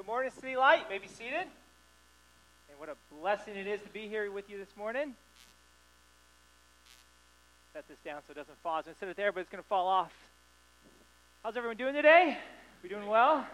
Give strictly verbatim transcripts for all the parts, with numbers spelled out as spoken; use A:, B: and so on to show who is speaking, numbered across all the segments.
A: Good morning, City Light. You may be seated. And what a blessing it is to be here with you this morning. Set this down so it doesn't fall. I was going to set it there, but it's going to fall off. How's everyone doing today? We doing well?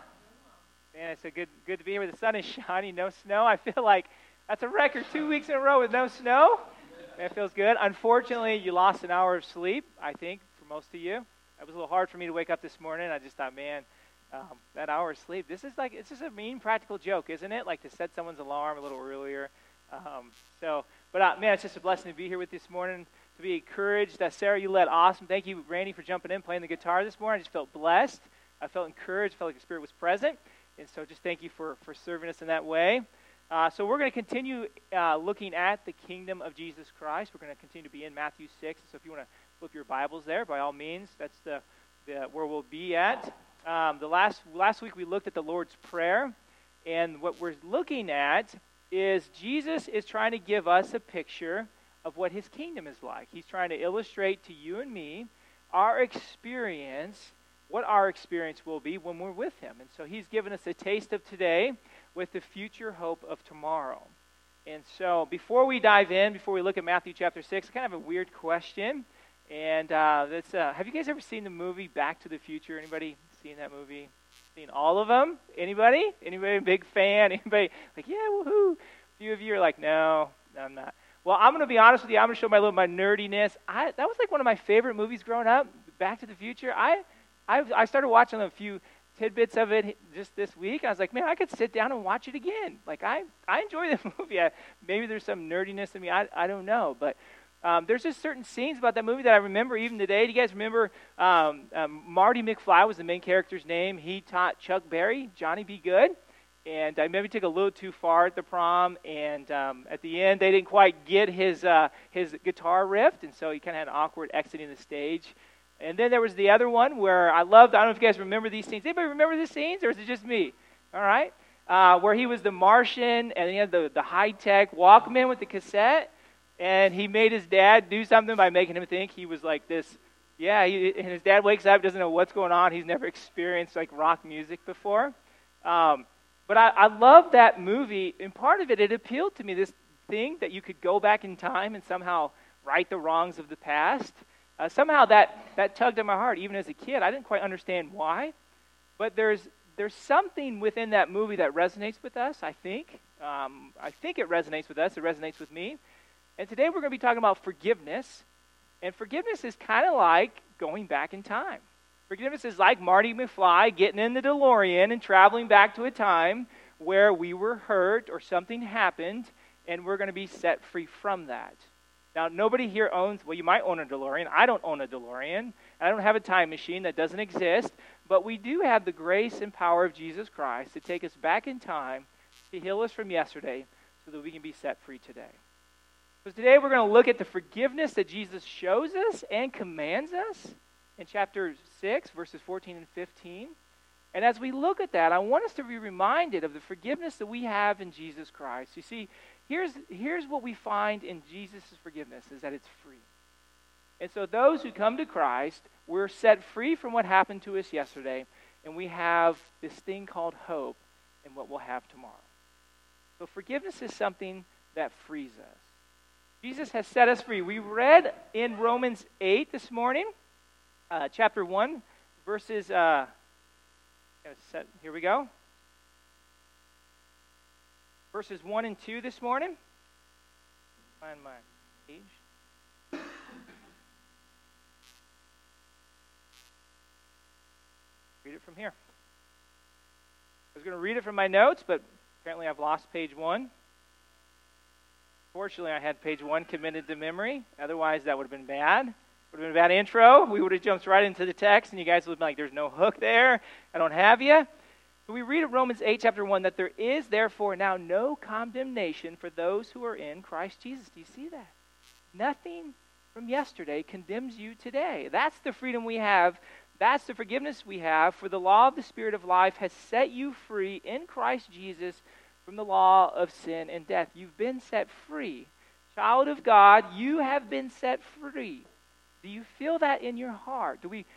A: Man, it's a good good to be here where the sun is shining, no snow. I feel like that's a record, two weeks in a row with no snow. Man, it feels good. Unfortunately, you lost an hour of sleep, I think, for most of you. It was a little hard for me to wake up this morning. I just thought, man, um, that hour of sleep, this is like, it's just a mean practical joke, isn't it? Like to set someone's alarm a little earlier. Um, so, but uh, man, it's just a blessing to be here with you this morning, to be encouraged. Uh, Sarah, you led awesome. Thank you, Randy, for jumping in, playing the guitar this morning. I just felt blessed. I felt encouraged, felt like the Spirit was present. And so just thank you for, for serving us in that way. Uh, so we're going to continue uh, looking at the kingdom of Jesus Christ. We're going to continue to be in Matthew six. So if you want to flip your Bibles there, by all means, that's the, the where we'll be at. Um, the last last week we looked at the Lord's Prayer. And what we're looking at is Jesus is trying to give us a picture of what his kingdom is like. He's trying to illustrate to you and me our experience, what our experience will be when we're with him. And so he's given us a taste of today with the future hope of tomorrow. And so before we dive in, before we look at Matthew chapter six, kind of a weird question. And uh, that's, uh, have you guys ever seen the movie Back to the Future? Anybody seen that movie? Seen all of them? Anybody? Anybody a big fan? Anybody like, yeah, woohoo? A few of you are like, no, no, I'm not. Well, I'm going to be honest with you. I'm going to show my little my nerdiness. I, that was like one of my favorite movies growing up, Back to the Future. I I, I started watching a few tidbits of it just this week. I was like, man, I could sit down and watch it again. Like, I, I enjoy the movie. I, maybe there's some nerdiness in me. I, I don't know. But um, there's just certain scenes about that movie that I remember even today. Do you guys remember um, um, Marty McFly was the main character's name. He taught Chuck Berry, Johnny Be Good. And I maybe took a little too far at the prom. And um, at the end, they didn't quite get his, uh, his guitar riff. And so he kind of had an awkward exiting the stage. And then there was the other one where I loved, I don't know if you guys remember these scenes. Anybody remember these scenes, or is it just me? All right. Uh, where he was the Martian, and he had the, the high-tech Walkman with the cassette, and he made his dad do something by making him think he was like this. Yeah, he, and his dad wakes up, doesn't know what's going on. He's never experienced like rock music before. Um, but I, I love that movie, and part of it, it appealed to me, this thing that you could go back in time and somehow right the wrongs of the past. Uh, somehow that, that tugged at my heart, even as a kid. I didn't quite understand why, but there's there's something within that movie that resonates with us, I think. Um, I think it resonates with us. It resonates with me. And today we're going to be talking about forgiveness. And forgiveness is kind of like going back in time. Forgiveness is like Marty McFly getting in the DeLorean and traveling back to a time where we were hurt or something happened, and we're going to be set free from that. Now, nobody here owns, well, you might own a DeLorean. I don't own a DeLorean. I don't have a time machine. That doesn't exist. But we do have the grace and power of Jesus Christ to take us back in time, to heal us from yesterday, so that we can be set free today. So today we're going to look at the forgiveness that Jesus shows us and commands us in chapter six, verses fourteen and fifteen. And as we look at that, I want us to be reminded of the forgiveness that we have in Jesus Christ. You see, Here's, here's what we find in Jesus' forgiveness, is that it's free. And so those who come to Christ, we're set free from what happened to us yesterday, and we have this thing called hope in what we'll have tomorrow. So forgiveness is something that frees us. Jesus has set us free. We read in Romans eight this morning, uh, chapter one, verses, uh, set, here we go. Verses one and two this morning. Find my page. Read it from here. I was going to read it from my notes, but apparently I've lost page one. Fortunately, I had page one committed to memory. Otherwise, that would have been bad. Would have been a bad intro. We would have jumped right into the text, and you guys would have been like, there's no hook there. I don't have you. We read in Romans eight, chapter one, that there is therefore now no condemnation for those who are in Christ Jesus. Do you see that? Nothing from yesterday condemns you today. That's the freedom we have. That's the forgiveness we have. For the law of the Spirit of life has set you free in Christ Jesus from the law of sin and death. You've been set free. Child of God, you have been set free. Do you feel that in your heart? Do we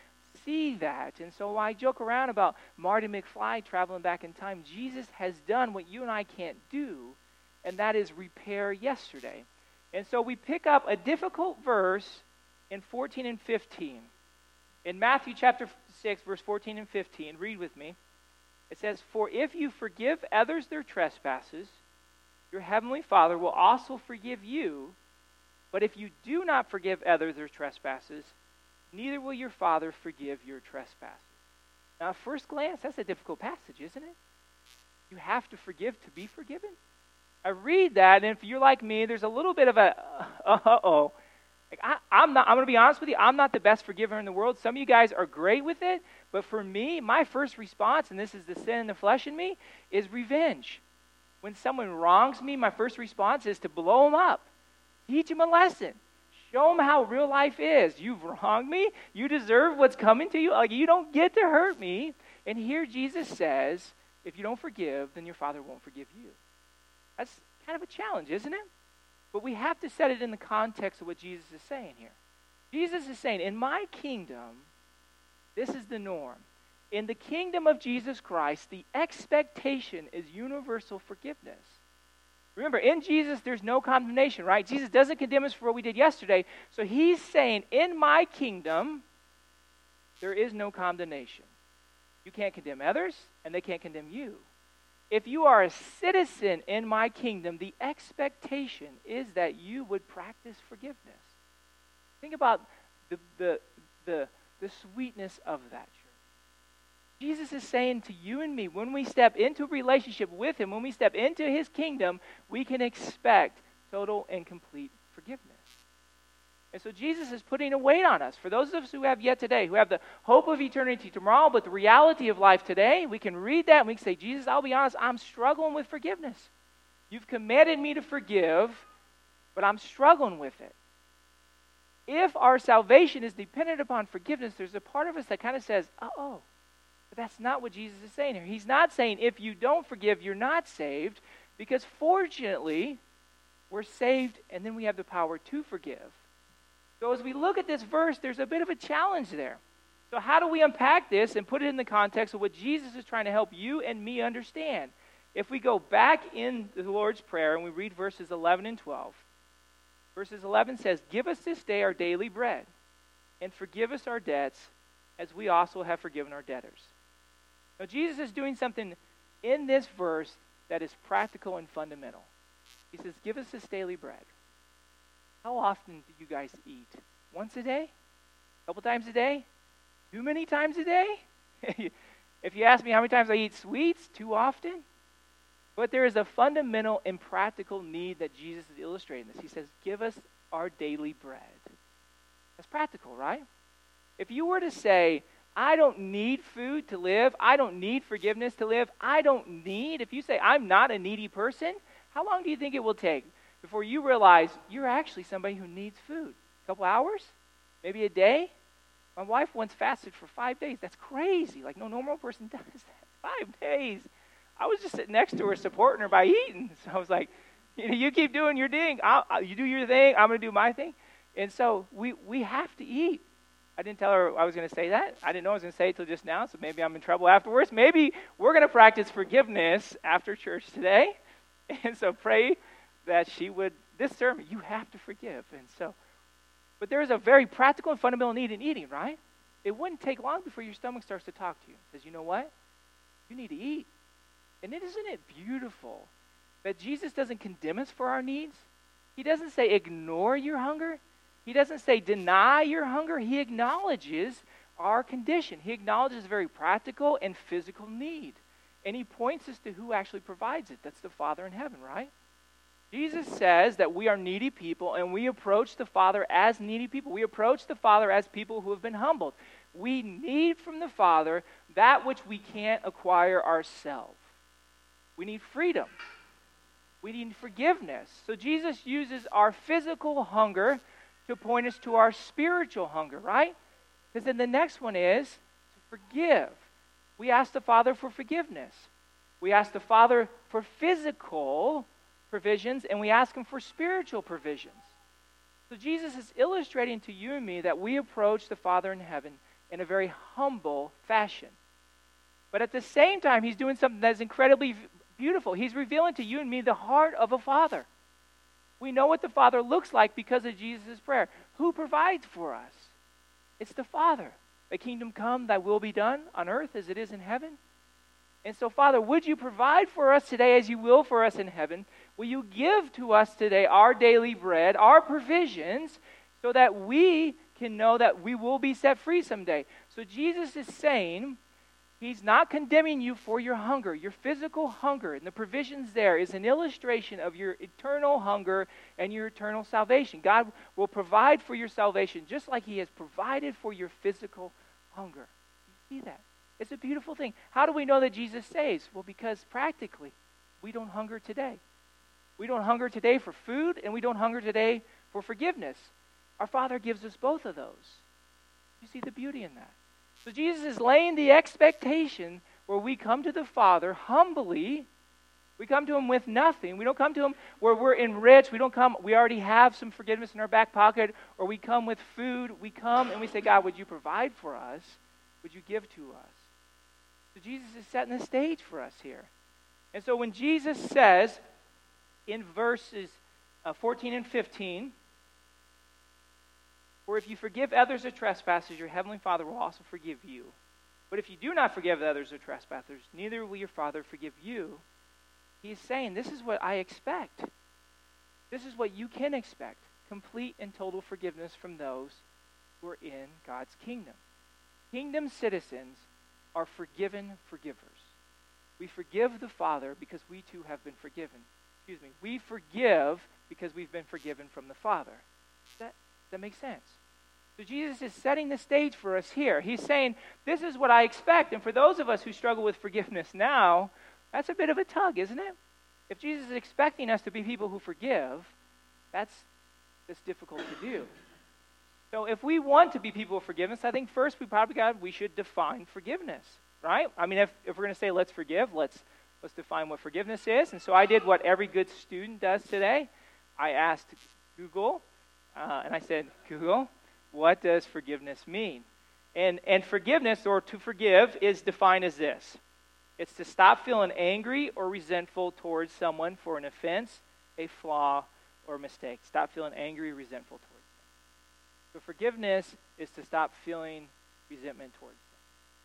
A: see that. And so I joke around about Marty McFly traveling back in time. Jesus has done what you and I can't do, and that is repair yesterday. And so we pick up a difficult verse in fourteen and fifteen. In Matthew chapter six, verse fourteen and fifteen, read with me. It says, "For if you forgive others their trespasses, your heavenly Father will also forgive you. But if you do not forgive others their trespasses, neither will your Father forgive your trespasses." Now, at first glance, that's a difficult passage, isn't it? You have to forgive to be forgiven. I read that, and if you're like me, there's a little bit of a, uh, uh-oh. Like I, I'm not. I'm going to be honest with you. I'm not the best forgiver in the world. Some of you guys are great with it, but for me, my first response, and this is the sin in the flesh in me, is revenge. When someone wrongs me, my first response is to blow them up, teach them a lesson, show them how real life is. You've wronged me. You deserve what's coming to you. Like you don't get to hurt me. And here Jesus says, if you don't forgive, then your Father won't forgive you. That's kind of a challenge, isn't it? But we have to set it in the context of what Jesus is saying here. Jesus is saying, in my kingdom, this is the norm. In the kingdom of Jesus Christ, the expectation is universal forgiveness. Remember, in Jesus, there's no condemnation, right? Jesus doesn't condemn us for what we did yesterday. So he's saying, in my kingdom, there is no condemnation. You can't condemn others, and they can't condemn you. If you are a citizen in my kingdom, the expectation is that you would practice forgiveness. Think about the, the, the, the sweetness of that, church. Jesus is saying to you and me, when we step into a relationship with him, when we step into his kingdom, we can expect total and complete forgiveness. And so Jesus is putting a weight on us. For those of us who have yet today, who have the hope of eternity tomorrow, but the reality of life today, we can read that and we can say, Jesus, I'll be honest, I'm struggling with forgiveness. You've commanded me to forgive, but I'm struggling with it. If our salvation is dependent upon forgiveness, there's a part of us that kind of says, uh-oh. But that's not what Jesus is saying here. He's not saying if you don't forgive, you're not saved, because fortunately, we're saved and then we have the power to forgive. So as we look at this verse, there's a bit of a challenge there. So how do we unpack this and put it in the context of what Jesus is trying to help you and me understand? If we go back in the Lord's Prayer and we read verses eleven and twelve, verses eleven says, "Give us this day our daily bread, and forgive us our debts as we also have forgiven our debtors." Now Jesus is doing something in this verse that is practical and fundamental. He says, give us this daily bread. How often do you guys eat? Once a day? A couple times a day? Too many times a day? If you ask me how many times I eat sweets, too often. But there is a fundamental and practical need that Jesus is illustrating this. He says, give us our daily bread. That's practical, right? If you were to say, I don't need food to live, I don't need forgiveness to live, I don't need, if you say, I'm not a needy person, how long do you think it will take before you realize you're actually somebody who needs food? A couple hours? Maybe a day? My wife once fasted for five days. That's crazy. Like, no normal person does that. Five days. I was just sitting next to her, supporting her by eating. So I was like, you know, you keep doing your thing. I'll, I'll, you do your thing. I'm going to do my thing. And so we, we have to eat. I didn't tell her I was going to say that. I didn't know I was going to say it till just now, so maybe I'm in trouble afterwards. Maybe we're going to practice forgiveness after church today. And so pray that she would, this sermon, you have to forgive. And so, but there is a very practical and fundamental need in eating, right? It wouldn't take long before your stomach starts to talk to you. It says, you know what? You need to eat. And it, isn't it beautiful that Jesus doesn't condemn us for our needs? He doesn't say ignore your hunger. He doesn't say deny your hunger. He acknowledges our condition. He acknowledges a very practical and physical need. And he points us to who actually provides it. That's the Father in heaven, right? Jesus says that we are needy people, and we approach the Father as needy people. We approach the Father as people who have been humbled. We need from the Father that which we can't acquire ourselves. We need freedom. We need forgiveness. So Jesus uses our physical hunger to point us to our spiritual hunger, right? Because then the next one is to forgive. We ask the Father for forgiveness. We ask the Father for physical provisions, and we ask him for spiritual provisions. So Jesus is illustrating to you and me that we approach the Father in heaven in a very humble fashion. But at the same time, he's doing something that's incredibly beautiful. He's revealing to you and me the heart of a father. We know what the Father looks like because of Jesus' prayer. Who provides for us? It's the Father. Thy kingdom come, thy will be done on earth as it is in heaven. And so, Father, would you provide for us today as you will for us in heaven? Will you give to us today our daily bread, our provisions, so that we can know that we will be set free someday? So Jesus is saying, he's not condemning you for your hunger, your physical hunger, and the provisions there is an illustration of your eternal hunger and your eternal salvation. God will provide for your salvation just like he has provided for your physical hunger. You see that? It's a beautiful thing. How do we know that Jesus saves? Well, because practically, we don't hunger today. We don't hunger today for food, and we don't hunger today for forgiveness. Our Father gives us both of those. You see the beauty in that? So Jesus is laying the expectation where we come to the Father humbly. We come to him with nothing. We don't come to him where we're enriched. We don't come, we already have some forgiveness in our back pocket, or we come with food. We come and we say, God, would you provide for us? Would you give to us? So Jesus is setting the stage for us here. And so when Jesus says in verses uh, fourteen and fifteen, for if you forgive others their trespasses, your heavenly Father will also forgive you. But if you do not forgive others their trespasses, neither will your Father forgive you. He's saying, this is what I expect. This is what you can expect. Complete and total forgiveness from those who are in God's kingdom. Kingdom citizens are forgiven forgivers. We forgive the Father because we too have been forgiven. Excuse me. We forgive because we've been forgiven from the Father. Does that, does that make sense? So Jesus is setting the stage for us here. He's saying, this is what I expect. And for those of us who struggle with forgiveness now, that's a bit of a tug, isn't it? If Jesus is expecting us to be people who forgive, that's, that's difficult to do. So if we want to be people of forgiveness, I think first we probably got, we should define forgiveness, right? I mean, if, if we're going to say let's forgive, let's let's define what forgiveness is. And so I did what every good student does today. I asked Google, uh, and I said, Google, what does forgiveness mean? And and forgiveness, or to forgive, is defined as this. It's to stop feeling angry or resentful towards someone for an offense, a flaw, or mistake. Stop feeling angry or resentful towards them. So forgiveness is to stop feeling resentment towards them.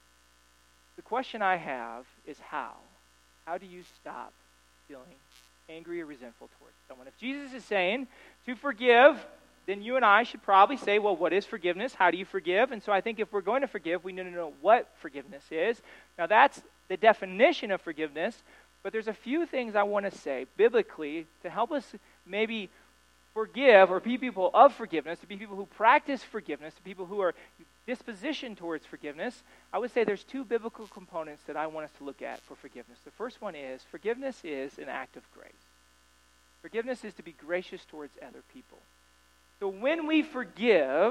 A: The question I have is how? How do you stop feeling angry or resentful towards someone? If Jesus is saying to forgive, then you and I should probably say, well, what is forgiveness? How do you forgive? And so I think if we're going to forgive, we need to know what forgiveness is. Now that's the definition of forgiveness, but there's a few things I want to say biblically to help us maybe forgive or be people of forgiveness, to be people who practice forgiveness, to people who are dispositioned towards forgiveness. I would say there's two biblical components that I want us to look at for forgiveness. The first one is forgiveness is an act of grace. Forgiveness is to be gracious towards other people. So when we forgive,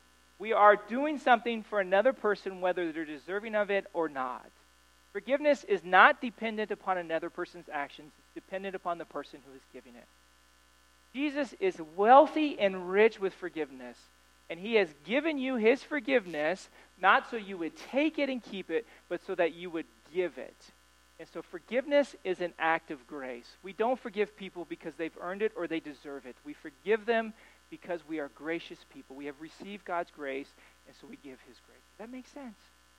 A: we are doing something for another person, whether they're deserving of it or not. Forgiveness is not dependent upon another person's actions. It's dependent upon the person who is giving it. Jesus is wealthy and rich with forgiveness, and he has given you his forgiveness not so you would take it and keep it, but so that you would give it. And so forgiveness is an act of grace. We don't forgive people because they've earned it or they deserve it. We forgive them because we are gracious people. We have received God's grace, and so we give his grace. Does that make sense?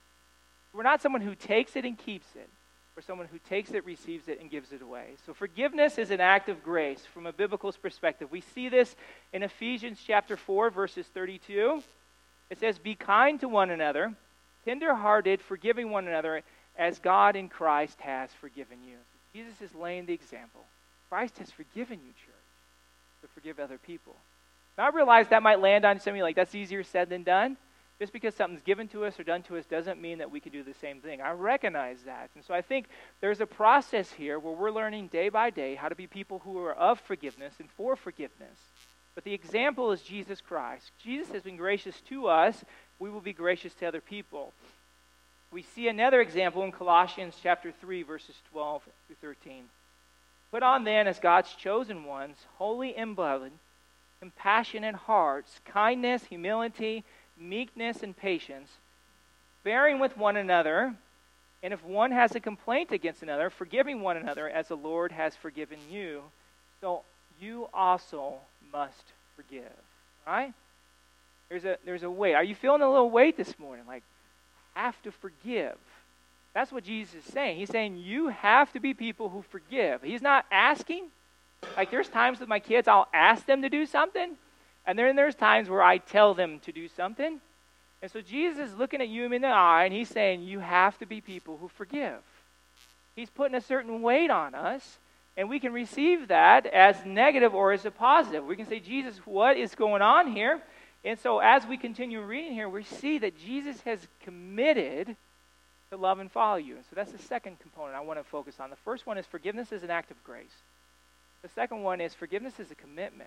A: We're not someone who takes it and keeps it. We're someone who takes it, receives it, and gives it away. So forgiveness is an act of grace from a biblical perspective. We see this in Ephesians chapter four, verses thirty-two. It says, be kind to one another, tender-hearted, forgiving one another, as God in Christ has forgiven you. So Jesus is laying the example. Christ has forgiven you, church, to forgive other people. Now I realize that might land on some of you like, that's easier said than done. Just because something's given to us or done to us doesn't mean that we can do the same thing. I recognize that. And so I think there's a process here where we're learning day by day how to be people who are of forgiveness and for forgiveness. But the example is Jesus Christ. Jesus has been gracious to us. We will be gracious to other people. We see another example in Colossians chapter three, verses twelve through thirteen. Put on then as God's chosen ones, holy and beloved, compassionate hearts, kindness, humility, meekness, and patience, bearing with one another, and if one has a complaint against another, forgiving one another as the Lord has forgiven you, so you also must forgive. Right? There's a there's a weight. Are you feeling a little weight this morning? Like, have to forgive. That's what Jesus is saying. He's saying you have to be people who forgive. He's not asking. Like, there's times with my kids I'll ask them to do something, and then there's times where I tell them to do something. And so Jesus is looking at you in the eye, and he's saying you have to be people who forgive. He's putting a certain weight on us, and we can receive that as negative or as a positive. We can say, Jesus, what is going on here? And so as we continue reading here, we see that Jesus has committed to love and follow you. And so that's the second component I want to focus on. The first one is forgiveness is an act of grace. The second one is forgiveness is a commitment.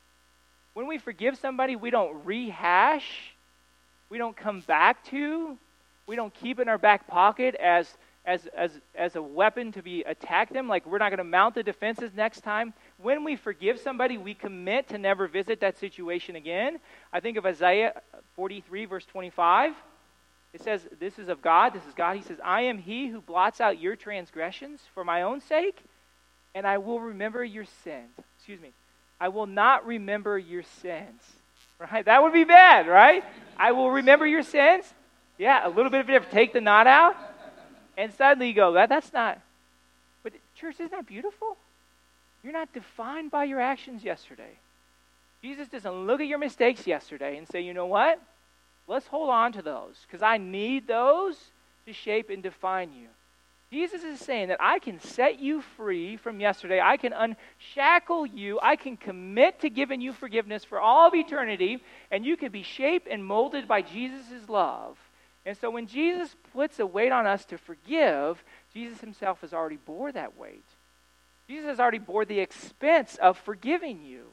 A: When we forgive somebody, we don't rehash, we don't come back to, we don't keep it in our back pocket as as as as a weapon to be attack them. Like, we're not going to mount the defenses next time. When we forgive somebody, we commit to never visit that situation again. I think of Isaiah forty-three, verse twenty-five. It says, this is of God, this is God. He says, I am he who blots out your transgressions for my own sake, and I will remember your sins. Excuse me. I will not remember your sins. Right? That would be bad, right? I will remember your sins. Yeah, a little bit of it. Take the knot out. And suddenly you go, that, that's not. But church, isn't that beautiful? You're not defined by your actions yesterday. Jesus doesn't look at your mistakes yesterday and say, you know what? Let's hold on to those, because I need those to shape and define you. Jesus is saying that I can set you free from yesterday. I can unshackle you. I can commit to giving you forgiveness for all of eternity, and you can be shaped and molded by Jesus' love. And so when Jesus puts a weight on us to forgive, Jesus himself has already bore that weight. Jesus has already bore the expense of forgiving you.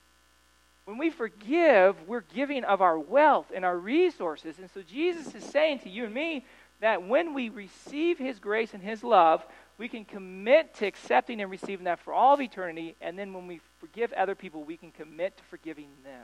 A: When we forgive, we're giving of our wealth and our resources. And so Jesus is saying to you and me that when we receive his grace and his love, we can commit to accepting and receiving that for all of eternity. And then when we forgive other people, we can commit to forgiving them.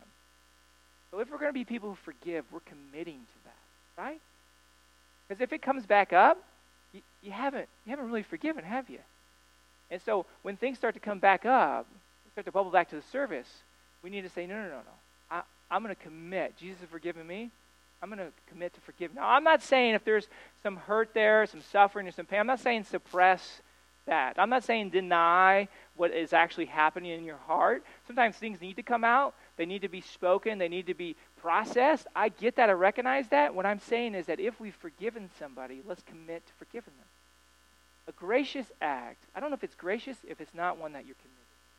A: So if we're going to be people who forgive, we're committing to that, right? Because if it comes back up, you, you haven't you haven't really forgiven, have you? And so when things start to come back up, start to bubble back to the surface, we need to say, no, no, no, no. I, I'm going to commit. Jesus has forgiven me. I'm going to commit to forgive. Now, I'm not saying if there's some hurt there, some suffering, or some pain, I'm not saying suppress that. I'm not saying deny what is actually happening in your heart. Sometimes things need to come out. They need to be spoken. They need to be processed. I get that. I recognize that. What I'm saying is that if we've forgiven somebody, let's commit to forgiving them. A gracious act. I don't know if it's gracious if it's not one that you're committed.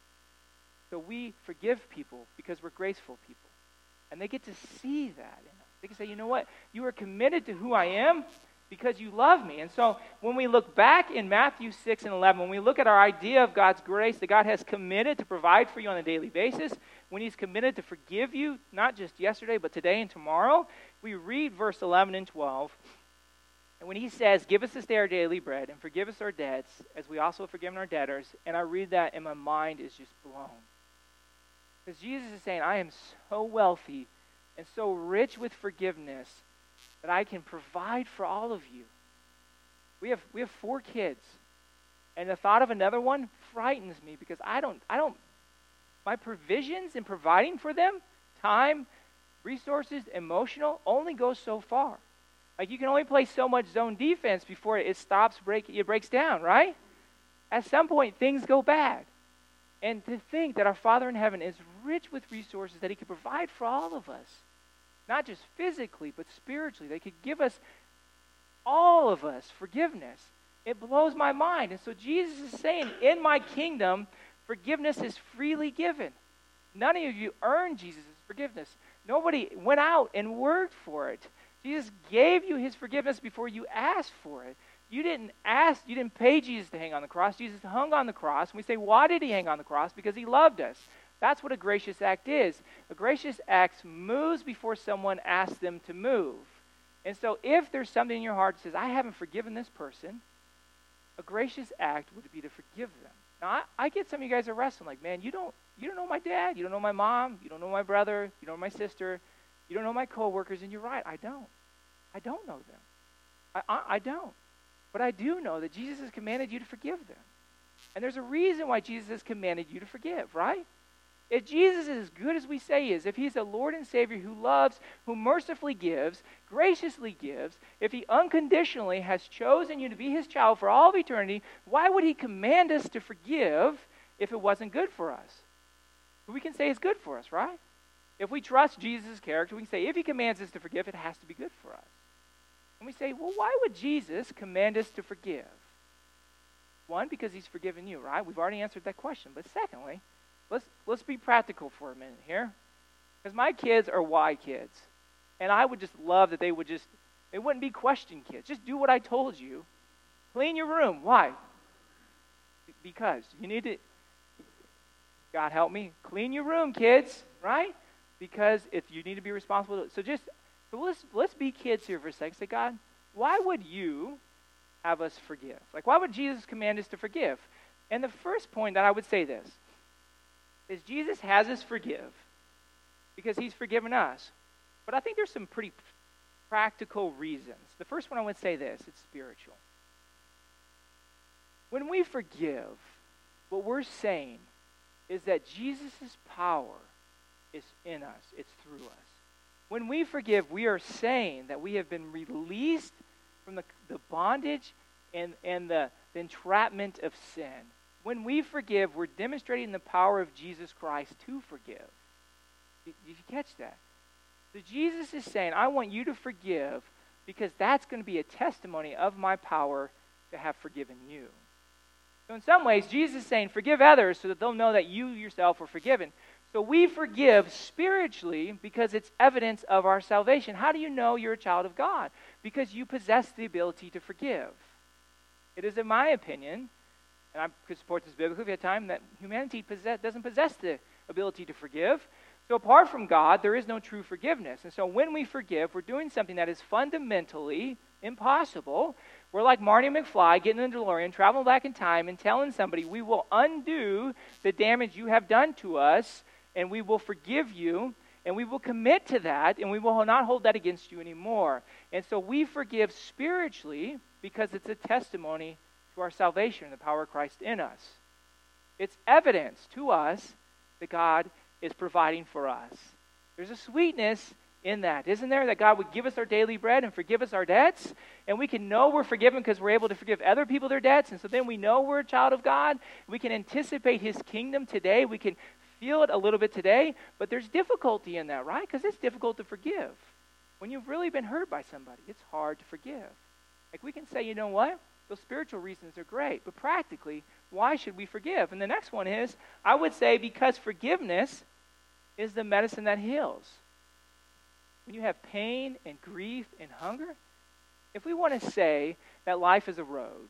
A: So we forgive people because we're graceful people. And they get to see that in us. They can say, you know what? You are committed to who I am because you love me. And so when we look back in Matthew six and eleven, when we look at our idea of God's grace, that God has committed to provide for you on a daily basis, when he's committed to forgive you, not just yesterday, but today and tomorrow, we read verse eleven and twelve. And when he says, give us this day our daily bread and forgive us our debts as we also have forgiven our debtors, and I read that and my mind is just blown. Because Jesus is saying, I am so wealthy and so rich with forgiveness that I can provide for all of you. We have we have four kids, and the thought of another one frightens me because I don't I don't my provisions in providing for them, time, resources, emotional, only goes so far. Like, you can only play so much zone defense before it stops break it breaks down, right? At some point things go bad. And to think that our Father in heaven is rich with resources that he could provide for all of us. Not just physically, but spiritually. They could give us, all of us, forgiveness. It blows my mind. And so Jesus is saying, in my kingdom, forgiveness is freely given. None of you earned Jesus' forgiveness. Nobody went out and worked for it. Jesus gave you his forgiveness before you asked for it. You didn't ask, you didn't pay Jesus to hang on the cross. Jesus hung on the cross. And we say, why did he hang on the cross? Because he loved us. That's what a gracious act is. A gracious act moves before someone asks them to move. And so if there's something in your heart that says, I haven't forgiven this person, a gracious act would be to forgive them. Now, I, I get some of you guys are wrestling, like, man, you don't, you don't know my dad, you don't know my mom, you don't know my brother, you don't know my sister, you don't know my coworkers, and you're right, I don't. I don't know them. I, I, I don't. But I do know that Jesus has commanded you to forgive them. And there's a reason why Jesus has commanded you to forgive, right? If Jesus is as good as we say he is, if he's the Lord and Savior who loves, who mercifully gives, graciously gives, if he unconditionally has chosen you to be his child for all of eternity, why would he command us to forgive if it wasn't good for us? We can say it's good for us, right? If we trust Jesus' character, we can say if he commands us to forgive, it has to be good for us. And we say, well, why would Jesus command us to forgive? One, because he's forgiven you, right? We've already answered that question. But secondly, let's let's be practical for a minute here. Because my kids are why kids. And I would just love that they would just, they wouldn't be question kids. Just do what I told you. Clean your room. Why? Because you need to, God help me, clean your room, kids, right? Because if you need to be responsible. So just, so let's, let's be kids here for a second. Say, God, why would you have us forgive? Like, why would Jesus command us to forgive? And the first point that I would say this is Jesus has us forgive because he's forgiven us. But I think there's some pretty practical reasons. The first one I would say this, it's spiritual. When we forgive, what we're saying is that Jesus' power is in us. It's through us. When we forgive, we are saying that we have been released from the, the bondage and, and the, the entrapment of sin. When we forgive, we're demonstrating the power of Jesus Christ to forgive. Did, did you catch that? So Jesus is saying, I want you to forgive because that's going to be a testimony of my power to have forgiven you. So in some ways, Jesus is saying, forgive others so that they'll know that you yourself are forgiven. So we forgive spiritually because it's evidence of our salvation. How do you know you're a child of God? Because you possess the ability to forgive. It is, in my opinion, and I could support this biblically if we had time, that humanity possess, doesn't possess the ability to forgive. So apart from God, there is no true forgiveness. And so when we forgive, we're doing something that is fundamentally impossible. We're like Marty McFly getting in the DeLorean, traveling back in time, and telling somebody, we will undo the damage you have done to us, and we will forgive you, and we will commit to that, and we will not hold that against you anymore. And so we forgive spiritually because it's a testimony to our salvation and the power of Christ in us. It's evidence to us that God is providing for us. There's a sweetness in that, isn't there? That God would give us our daily bread and forgive us our debts, and we can know we're forgiven because we're able to forgive other people their debts, and so then we know we're a child of God. We can anticipate his kingdom today. We can feel it a little bit today, but there's difficulty in that, right? Because it's difficult to forgive. When you've really been hurt by somebody, it's hard to forgive. Like we can say, you know what? Those spiritual reasons are great, but practically, why should we forgive? And the next one is, I would say because forgiveness is the medicine that heals. When you have pain and grief and hunger, if we want to say that life is a road,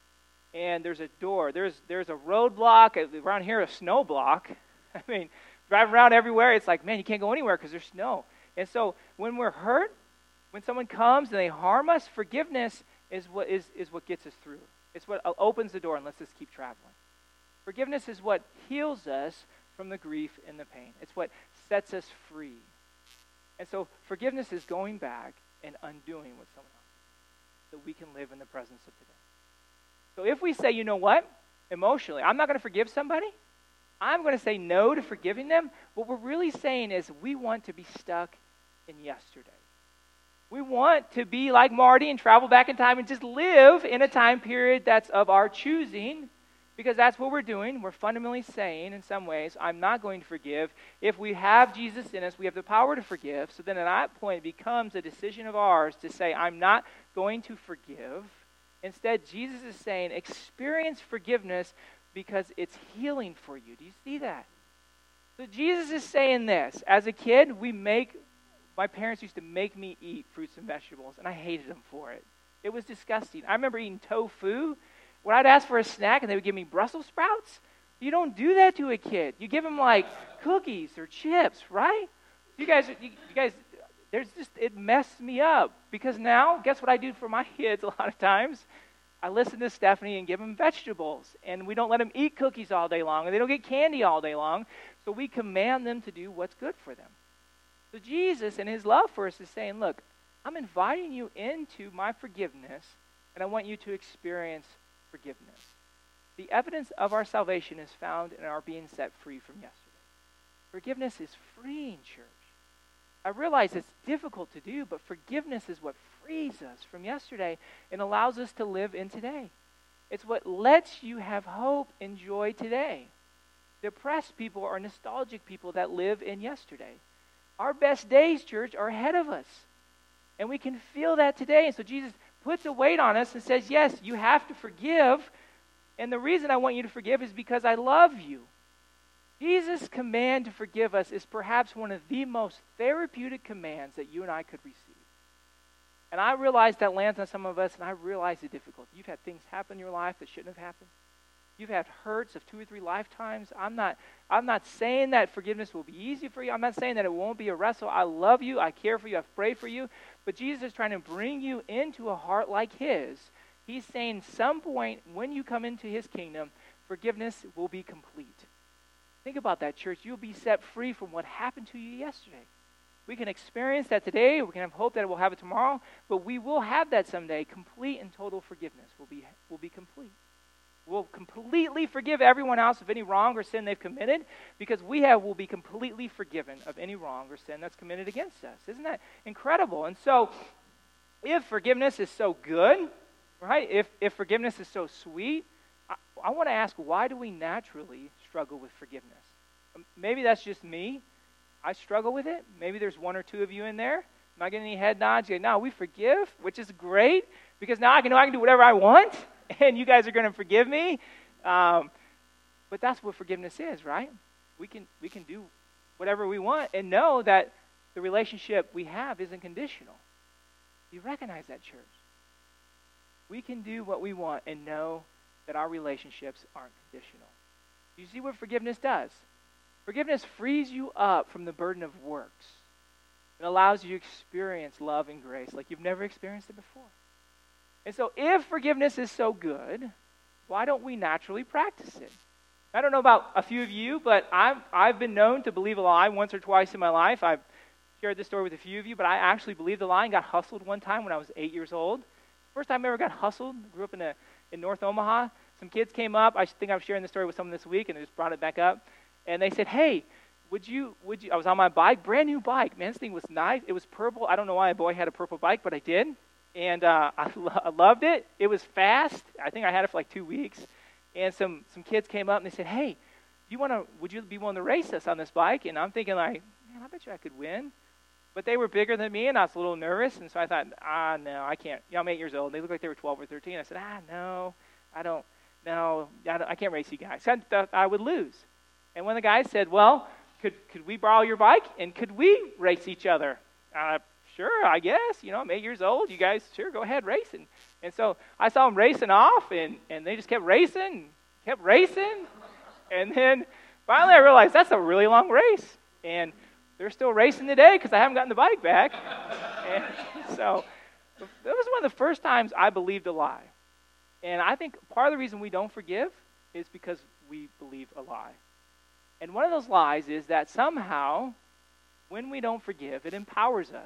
A: and there's a door, there's there's a roadblock, around here a snow block. I mean, driving around everywhere, it's like, man, you can't go anywhere because there's snow. And so when we're hurt, when someone comes and they harm us, forgiveness is what is, is what gets us through. It's what opens the door and lets us keep traveling. Forgiveness is what heals us from the grief and the pain. It's what sets us free. And so forgiveness is going back and undoing what someone else so we can live in the presence of today. So if we say, you know what, emotionally, I'm not going to forgive somebody, I'm going to say no to forgiving them, what we're really saying is we want to be stuck in yesterday. We want to be like Marty and travel back in time and just live in a time period that's of our choosing, because that's what we're doing. We're fundamentally saying, in some ways, I'm not going to forgive. If we have Jesus in us, we have the power to forgive. So then at that point, it becomes a decision of ours to say, I'm not going to forgive. Instead, Jesus is saying, experience forgiveness because it's healing for you. Do you see that? So Jesus is saying this. As a kid, we make, my parents used to make me eat fruits and vegetables, and I hated them for it. It was disgusting. I remember eating tofu. When I'd ask for a snack and they would give me Brussels sprouts, you don't do that to a kid. You give them like cookies or chips, right? You guys, you, you guys, there's just, it messed me up because now, guess what I do for my kids a lot of times? I listen to Stephanie and give them vegetables, and we don't let them eat cookies all day long, and they don't get candy all day long, so we command them to do what's good for them. So Jesus, in his love for us, is saying, look, I'm inviting you into my forgiveness, and I want you to experience forgiveness. The evidence of our salvation is found in our being set free from yesterday. Forgiveness is freeing, church. I realize it's difficult to do, but forgiveness is what frees us from yesterday and allows us to live in today. It's what lets you have hope and joy today. Depressed people are nostalgic people that live in yesterday. Our best days, church, are ahead of us. And we can feel that today. And so Jesus puts a weight on us and says, yes, you have to forgive. And the reason I want you to forgive is because I love you. Jesus' command to forgive us is perhaps one of the most therapeutic commands that you and I could receive. And I realize that lands on some of us, and I realize the difficulty. You've had things happen in your life that shouldn't have happened. You've had hurts of two or three lifetimes. I'm not, I'm not saying that forgiveness will be easy for you. I'm not saying that it won't be a wrestle. I love you. I care for you. I've prayed for you. But Jesus is trying to bring you into a heart like his. He's saying some point when you come into his kingdom, forgiveness will be complete. Think about that, church. You'll be set free from what happened to you yesterday. We can experience that today. We can have hope that we'll have it tomorrow. But we will have that someday. Complete and total forgiveness will be, will be complete. We'll completely forgive everyone else of any wrong or sin they've committed because we have will be completely forgiven of any wrong or sin that's committed against us. Isn't that incredible? And so if forgiveness is so good, right, if, if forgiveness is so sweet, I, I want to ask, why do we naturally struggle with forgiveness? Maybe that's just me. I struggle with it. Maybe there's one or two of you in there. Am I getting any head nods? You go, no, we forgive, which is great because now I can know I can do whatever I want. And you guys are going to forgive me. Um, but that's what forgiveness is, right? We can we can do whatever we want and know that the relationship we have isn't conditional. You recognize that, church? We can do what we want and know that our relationships aren't conditional. You see what forgiveness does? Forgiveness frees you up from the burden of works. It allows you to experience love and grace like you've never experienced it before. And so if forgiveness is so good, why don't we naturally practice it? I don't know about a few of you, but I've, I've been known to believe a lie once or twice in my life. I've shared this story with a few of you, but I actually believed a lie and got hustled one time when I was eight years old. First time I ever got hustled, grew up in, a, in North Omaha. Some kids came up. I think I was sharing the story with someone this week, and they just brought it back up. And they said, hey, would you, would you, I was on my bike, brand new bike. Man, this thing was nice. It was purple. I don't know why a boy had a purple bike, but I did. And uh, I, lo- I loved it. It was fast. I think I had it for like two weeks. And some, some kids came up and they said, hey, you want to? Would you be willing to race us on this bike? And I'm thinking like, man, I bet you I could win. But they were bigger than me, and I was a little nervous. And so I thought, ah, no, I can't. You know, I'm eight years old. They looked like they were twelve or thirteen. I said, ah, no, I don't, no, I, don't, I can't race you guys. I thought I would lose. And one of the guys said, well, could could we borrow your bike? And could we race each other? Uh, Sure, I guess. You know, I'm eight years old. You guys, sure, go ahead, racing. And so I saw them racing off, and, and they just kept racing, kept racing. And then finally I realized that's a really long race. And they're still racing today because I haven't gotten the bike back. And so that was one of the first times I believed a lie. And I think part of the reason we don't forgive is because we believe a lie. And one of those lies is that somehow when we don't forgive, it empowers us.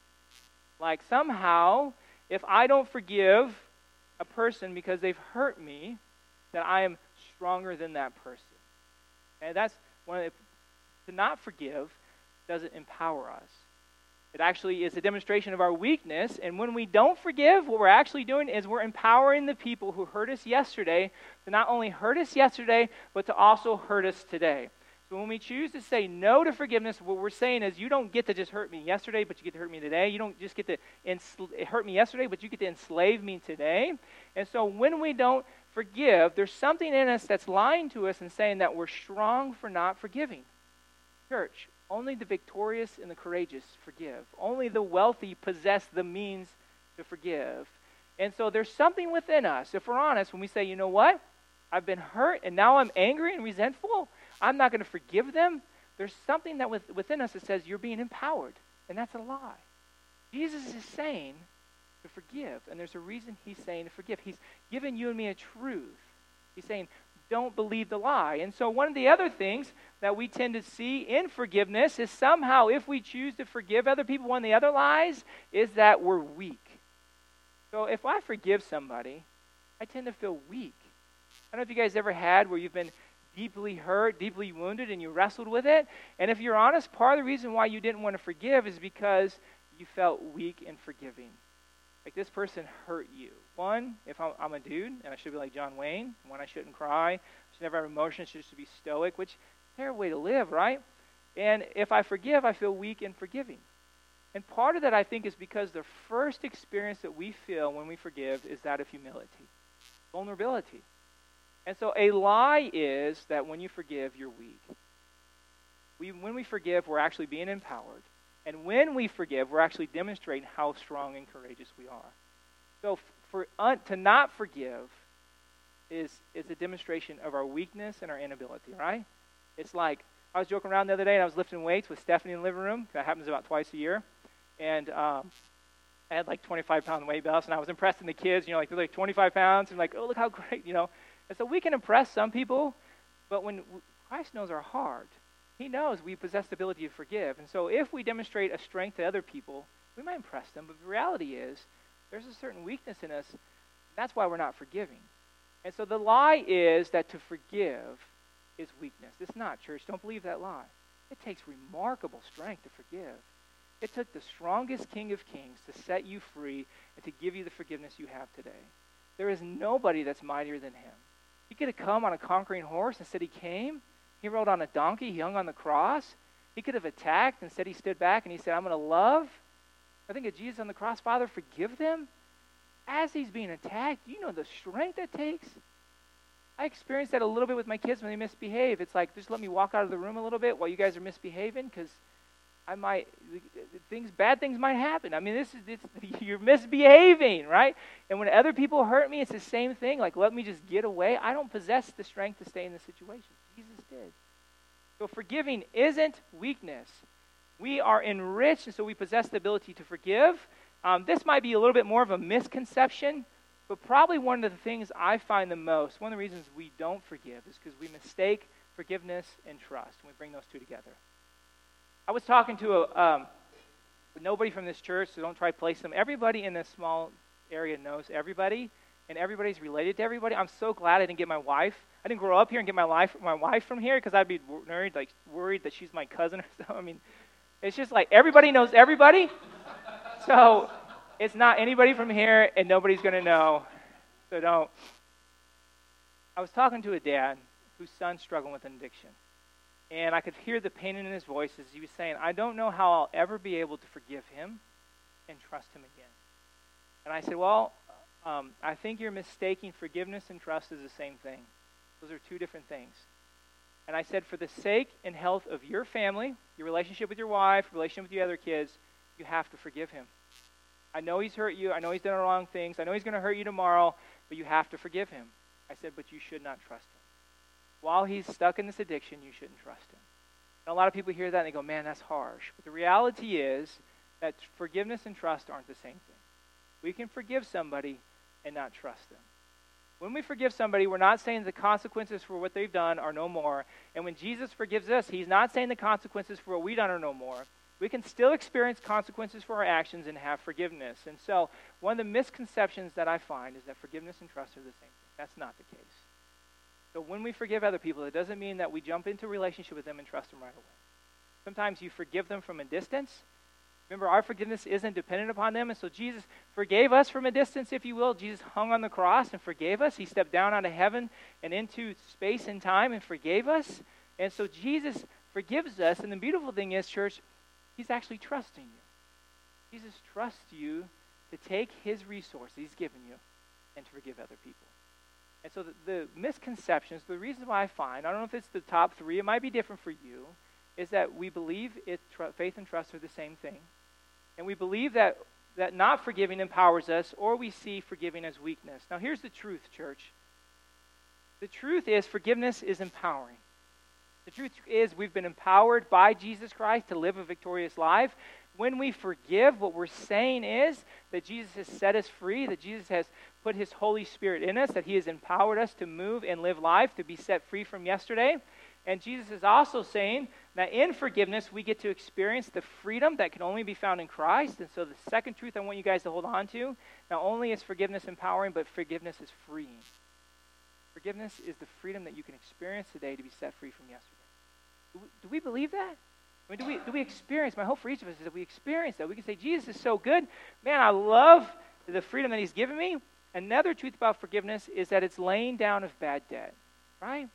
A: Like somehow, if I don't forgive a person because they've hurt me, that I am stronger than that person. And that's one of the, to not forgive doesn't empower us. It actually is a demonstration of our weakness. And when we don't forgive, what we're actually doing is we're empowering the people who hurt us yesterday to not only hurt us yesterday, but to also hurt us today. So when we choose to say no to forgiveness, what we're saying is you don't get to just hurt me yesterday, but you get to hurt me today. You don't just get to ensl- hurt me yesterday, but you get to enslave me today. And so when we don't forgive, there's something in us that's lying to us and saying that we're strong for not forgiving. Church, only the victorious and the courageous forgive. Only the wealthy possess the means to forgive. And so there's something within us, if we're honest, when we say, you know what? I've been hurt and now I'm angry and resentful. I'm not going to forgive them. There's something that with, within us that says you're being empowered, and that's a lie. Jesus is saying to forgive, and there's a reason he's saying to forgive. He's given you and me a truth. He's saying, don't believe the lie. And so one of the other things that we tend to see in forgiveness is somehow if we choose to forgive other people, one of the other lies is that we're weak. So if I forgive somebody, I tend to feel weak. I don't know if you guys ever had where you've been deeply hurt, deeply wounded, and you wrestled with it. And if you're honest, part of the reason why you didn't want to forgive is because you felt weak in forgiving. Like, this person hurt you. One, if I'm, I'm a dude, and I should be like John Wayne, one, I shouldn't cry, I should never have emotions, I should be stoic, which is a terrible way to live, right? And if I forgive, I feel weak in forgiving. And part of that, I think, is because the first experience that we feel when we forgive is that of humility, vulnerability. And so a lie is that when you forgive, you're weak. We, when we forgive, we're actually being empowered. And when we forgive, we're actually demonstrating how strong and courageous we are. So for un, to not forgive is, is a demonstration of our weakness and our inability, right? It's like, I was joking around the other day, and I was lifting weights with Stephanie in the living room. That happens about twice a year. And um, I had like twenty-five pound weight belts, and I was impressing the kids. You know, like, they're like twenty-five pounds, and like, oh, look how great, you know. And so we can impress some people, but when Christ knows our heart, he knows we possess the ability to forgive. And so if we demonstrate a strength to other people, we might impress them. But the reality is, there's a certain weakness in us. And that's why we're not forgiving. And so the lie is that to forgive is weakness. It's not, church. Don't believe that lie. It takes remarkable strength to forgive. It took the strongest King of Kings to set you free and to give you the forgiveness you have today. There is nobody that's mightier than him. He could have come on a conquering horse. Instead, he came. He rode on a donkey. He hung on the cross. He could have attacked. Instead, he stood back and he said, I'm going to love. I think of Jesus on the cross. Father, forgive them. As he's being attacked, you know the strength it takes. I experienced that a little bit with my kids when they misbehave. It's like, just let me walk out of the room a little bit while you guys are misbehaving, because I might, things, bad things might happen. I mean, this is, this, you're misbehaving, right? And when other people hurt me, it's the same thing. Like, let me just get away. I don't possess the strength to stay in the situation. Jesus did. So forgiving isn't weakness. We are enriched, and so we possess the ability to forgive. Um, this might be a little bit more of a misconception, but probably one of the things I find the most, one of the reasons we don't forgive is because we mistake forgiveness and trust, and we bring those two together. I was talking to a um, nobody from this church, so don't try to place them. Everybody in this small area knows everybody, and everybody's related to everybody. I'm so glad I didn't get my wife. I didn't grow up here and get my life, my wife from here, because I'd be worried, like worried that she's my cousin or something. I mean, it's just like everybody knows everybody, so it's not anybody from here, and nobody's going to know. So don't. I was talking to a dad whose son struggled with an addiction. And I could hear the pain in his voice as he was saying, I don't know how I'll ever be able to forgive him and trust him again. And I said, well, um, I think you're mistaking forgiveness and trust as the same thing. Those are two different things. And I said, for the sake and health of your family, your relationship with your wife, relationship with the other kids, you have to forgive him. I know he's hurt you. I know he's done wrong things. I know he's going to hurt you tomorrow, but you have to forgive him. I said, but you should not trust him. While he's stuck in this addiction, you shouldn't trust him. And a lot of people hear that and they go, man, that's harsh. But the reality is that forgiveness and trust aren't the same thing. We can forgive somebody and not trust them. When we forgive somebody, we're not saying the consequences for what they've done are no more. And when Jesus forgives us, he's not saying the consequences for what we've done are no more. We can still experience consequences for our actions and have forgiveness. And so one of the misconceptions that I find is that forgiveness and trust are the same thing. That's not the case. So when we forgive other people, it doesn't mean that we jump into a relationship with them and trust them right away. Sometimes you forgive them from a distance. Remember, our forgiveness isn't dependent upon them, and so Jesus forgave us from a distance, if you will. Jesus hung on the cross and forgave us. He stepped down out of heaven and into space and time and forgave us. And so Jesus forgives us, and the beautiful thing is, church, he's actually trusting you. Jesus trusts you to take his resources he's given you and to forgive other people. And so the, the misconceptions, the reason why I find, I don't know if it's the top three, it might be different for you, is that we believe it, tr- faith and trust are the same thing. And we believe that, that not forgiving empowers us, or we see forgiving as weakness. Now here's the truth, church. The truth is forgiveness is empowering. The truth is we've been empowered by Jesus Christ to live a victorious life. When we forgive, what we're saying is that Jesus has set us free, that Jesus has put his Holy Spirit in us, that he has empowered us to move and live life, to be set free from yesterday. And Jesus is also saying that in forgiveness, we get to experience the freedom that can only be found in Christ. And so the second truth I want you guys to hold on to, not only is forgiveness empowering, but forgiveness is freeing. Forgiveness is the freedom that you can experience today to be set free from yesterday. Do we, do we believe that? I mean, do we, do we experience, my hope for each of us is that we experience that. We can say, Jesus is so good. Man, I love the freedom that he's given me. Another truth about forgiveness is that it's laying down of bad debt, right?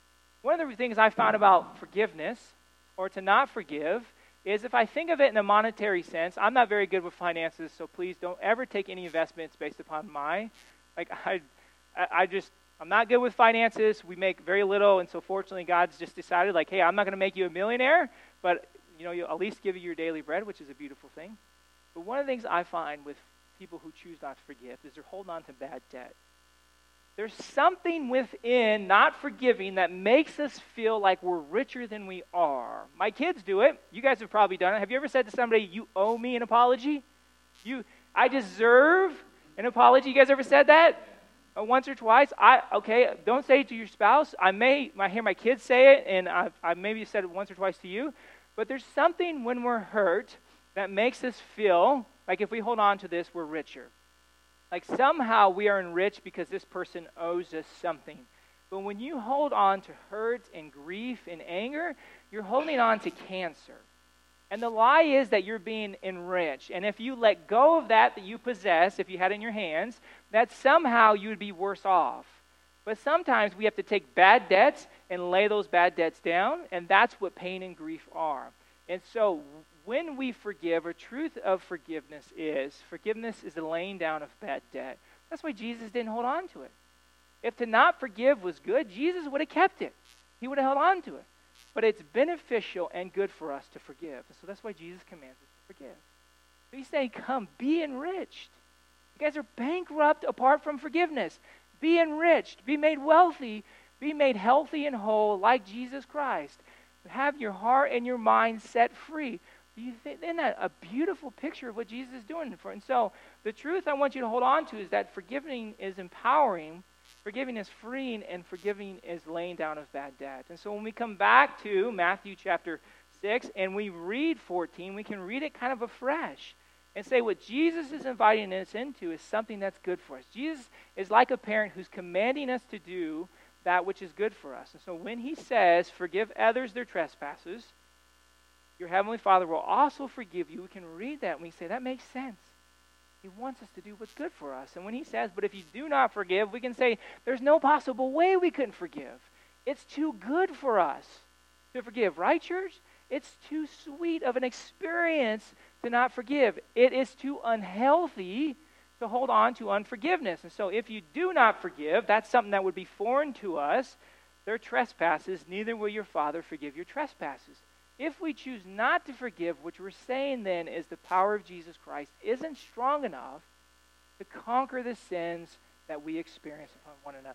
A: One of the things I found about forgiveness, or to not forgive, is if I think of it in a monetary sense, I'm not very good with finances, so please don't ever take any investments based upon my, like, I, I just, I'm not good with finances. We make very little, and so fortunately, God's just decided, like, hey, I'm not going to make you a millionaire, but, you know, you'll at least give you your daily bread, which is a beautiful thing. But one of the things I find with people who choose not to forgive is they're holding on to bad debt. There's something within not forgiving that makes us feel like we're richer than we are. My kids do it. You guys have probably done it. Have you ever said to somebody, you owe me an apology? You, I deserve an apology. You guys ever said that? Uh, once or twice? I okay, don't say it to your spouse. I may I hear my kids say it, and I've, I maybe said it once or twice to you. But there's something when we're hurt that makes us feel like if we hold on to this, we're richer. Like somehow we are enriched because this person owes us something. But when you hold on to hurt and grief and anger, you're holding on to cancer. And the lie is that you're being enriched. And if you let go of that that you possess, if you had in your hands, that somehow you would be worse off. But sometimes we have to take bad debts and lay those bad debts down, and that's what pain and grief are. And so when we forgive, a truth of forgiveness is, forgiveness is the laying down of bad debt. That's why Jesus didn't hold on to it. If to not forgive was good, Jesus would have kept it. He would have held on to it. But it's beneficial and good for us to forgive. And so that's why Jesus commands us to forgive. So he's saying, come, be enriched. You guys are bankrupt apart from forgiveness. Be enriched. Be made wealthy. Be made healthy and whole like Jesus Christ. Have your heart and your mind set free. Do you think, isn't that a beautiful picture of what Jesus is doing for? And so the truth I want you to hold on to is that forgiving is empowering, forgiving is freeing, and forgiving is laying down of bad debt. And so when we come back to Matthew chapter six and we read fourteen, we can read it kind of afresh and say what Jesus is inviting us into is something that's good for us. Jesus is like a parent who's commanding us to do that which is good for us. And so when he says, forgive others their trespasses, your heavenly Father will also forgive you. We can read that and we say, that makes sense. He wants us to do what's good for us. And when he says, but if you do not forgive, we can say, there's no possible way we couldn't forgive. It's too good for us to forgive, right, church? It's too sweet of an experience to not forgive. It is too unhealthy to hold on to unforgiveness. And so if you do not forgive, that's something that would be foreign to us. Their trespasses, neither will your Father forgive your trespasses. If we choose not to forgive, what we're saying then is the power of Jesus Christ isn't strong enough to conquer the sins that we experience upon one another.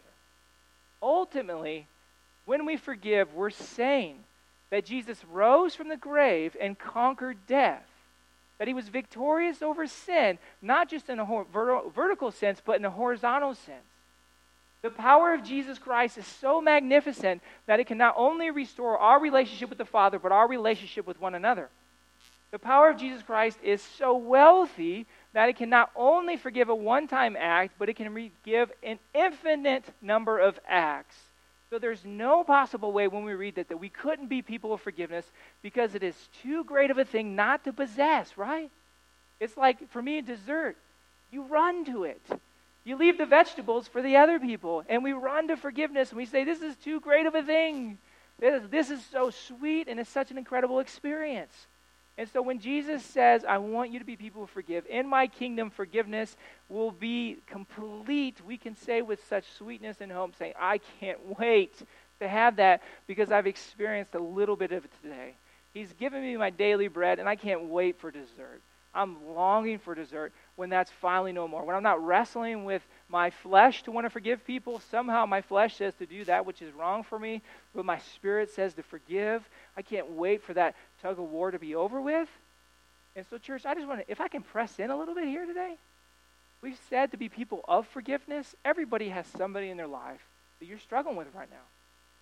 A: Ultimately, when we forgive, we're saying that Jesus rose from the grave and conquered death. That he was victorious over sin, not just in a hor- ver- vertical sense, but in a horizontal sense. The power of Jesus Christ is so magnificent that it can not only restore our relationship with the Father, but our relationship with one another. The power of Jesus Christ is so wealthy that it can not only forgive a one-time act, but it can forgive an infinite number of acts. So there's no possible way when we read that that we couldn't be people of forgiveness because it is too great of a thing not to possess, right? It's like, for me, dessert. You run to it. You leave the vegetables for the other people, and we run to forgiveness, and we say, this is too great of a thing. This is, this is so sweet, and it's such an incredible experience. And so when Jesus says, I want you to be people who forgive, in my kingdom, forgiveness will be complete. We can say with such sweetness and hope, saying, I can't wait to have that because I've experienced a little bit of it today. He's given me my daily bread, and I can't wait for dessert. I'm longing for dessert when that's finally no more. When I'm not wrestling with my flesh to want to forgive people, somehow my flesh says to do that which is wrong for me, but my spirit says to forgive. I can't wait for that tug of war to be over with. And so, church, I just want to, if I can press in a little bit here today, we've said to be people of forgiveness. Everybody has somebody in their life that you're struggling with right now.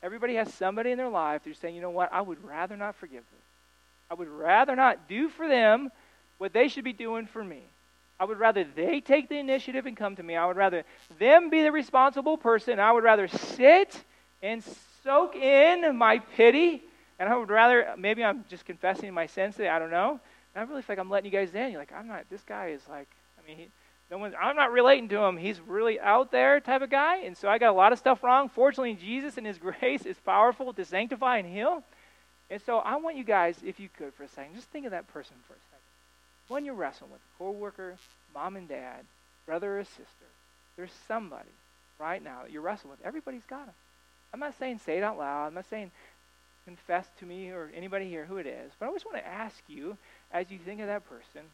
A: Everybody has somebody in their life they're saying, you know what, I would rather not forgive them. I would rather not do for them what they should be doing for me. I would rather they take the initiative and come to me. I would rather them be the responsible person. I would rather sit and soak in my pity. And I would rather, maybe I'm just confessing my sins today, I don't know. And I really feel like I'm letting you guys in. You're like, I'm not, this guy is like, I mean, he, no one, I'm not relating to him. He's really out there type of guy. And so I got a lot of stuff wrong. Fortunately, Jesus and his grace is powerful to sanctify and heal. And so I want you guys, if you could for a second, just think of that person for a second. When you're wrestling with a co-worker, mom and dad, brother or sister, there's somebody right now that you're wrestling with. Everybody's got them. I'm not saying say it out loud. I'm not saying confess to me or anybody here who it is. But I always want to ask you, as you think of that person,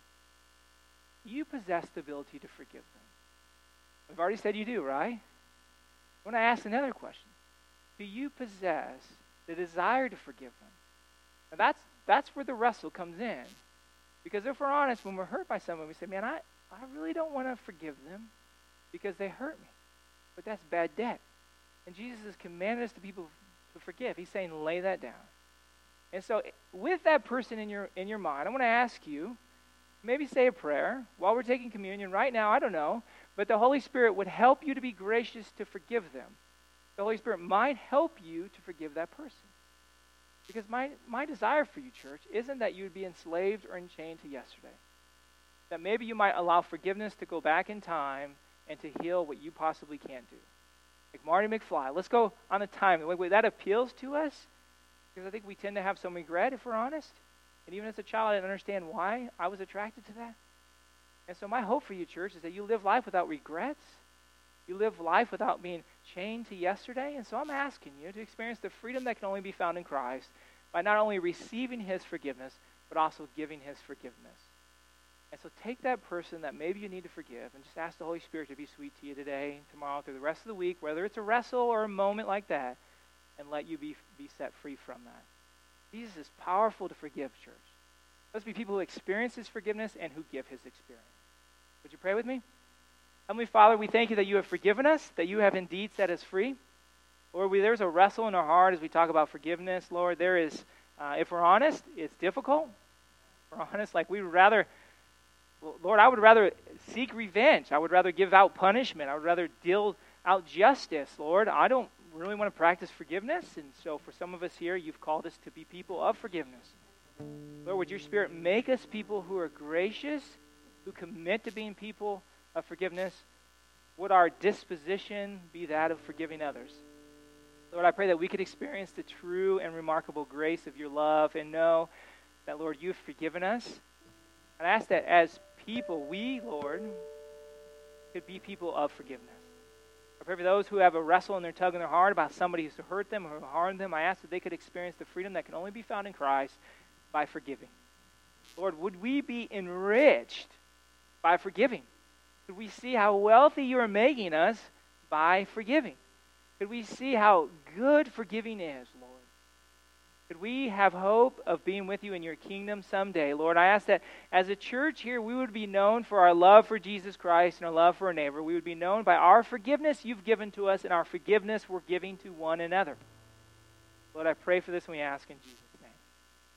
A: you possess the ability to forgive them. I've already said you do, right? I want to ask another question. Do you possess the desire to forgive them? Now that's, that's where the wrestle comes in. Because if we're honest, when we're hurt by someone, we say, man, I, I really don't want to forgive them because they hurt me. But that's bad debt. And Jesus has commanded us to people to forgive. He's saying, lay that down. And so with that person in your in your mind, I want to ask you, maybe say a prayer while we're taking communion right now, I don't know, but the Holy Spirit would help you to be gracious to forgive them. The Holy Spirit might help you to forgive that person. Because my, my desire for you, church, isn't that you would be enslaved or enchained to yesterday. That maybe you might allow forgiveness to go back in time and to heal what you possibly can't do. Like Marty McFly, let's go on a time. Wait, wait, that appeals to us because I think we tend to have some regret if we're honest. And even as a child, I didn't understand why I was attracted to that. And so my hope for you, church, is that you live life without regrets. You live life without being chained to yesterday. And so I'm asking you to experience the freedom that can only be found in Christ by not only receiving his forgiveness, but also giving his forgiveness. And so take that person that maybe you need to forgive and just ask the Holy Spirit to be sweet to you today, tomorrow, through the rest of the week, whether it's a wrestle or a moment like that, and let you be, be set free from that. Jesus is powerful to forgive, church. Let's be people who experience his forgiveness and who give his experience. Would you pray with me? Heavenly Father, we thank you that you have forgiven us, that you have indeed set us free. Lord, we, there's a wrestle in our heart as we talk about forgiveness. Lord, there is, uh, if we're honest, it's difficult. If we're honest, like we would rather, Lord, I would rather seek revenge. I would rather give out punishment. I would rather deal out justice, Lord. I don't really want to practice forgiveness. And so for some of us here, you've called us to be people of forgiveness. Lord, would your Spirit make us people who are gracious, who commit to being people of forgiveness? Would our disposition be that of forgiving others? Lord, I pray that we could experience the true and remarkable grace of your love and know that, Lord, you've forgiven us. And I ask that as people, we, Lord, could be people of forgiveness. I pray for those who have a wrestle and they're tugging their heart about somebody who's hurt them or harmed them. I ask that they could experience the freedom that can only be found in Christ by forgiving. Lord, would we be enriched by forgiving? Could we see how wealthy you are making us by forgiving? Could we see how good forgiving is, Lord? Could we have hope of being with you in your kingdom someday? Lord, I ask that as a church here, we would be known for our love for Jesus Christ and our love for our neighbor. We would be known by our forgiveness you've given to us and our forgiveness we're giving to one another. Lord, I pray for this and we ask in Jesus' name.